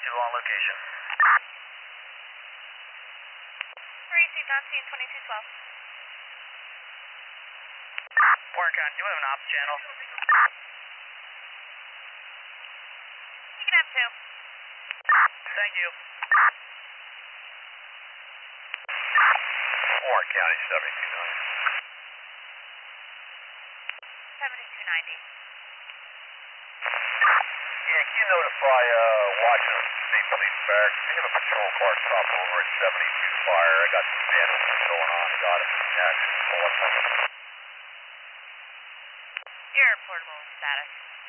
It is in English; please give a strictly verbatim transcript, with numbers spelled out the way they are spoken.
two on location. Racing on scene twenty-two twelve. Warren County, do we have an ops channel? You can have two. Thank you. Warren County, seventy-two ninety. seventy-two ninety. Yeah, can you notify uh, Washington State Police Barracks? They have a patrol car stop over at seventy-two Fire. I got some vandalism going on. I got it. Yeah, I can pull up. Your portable status.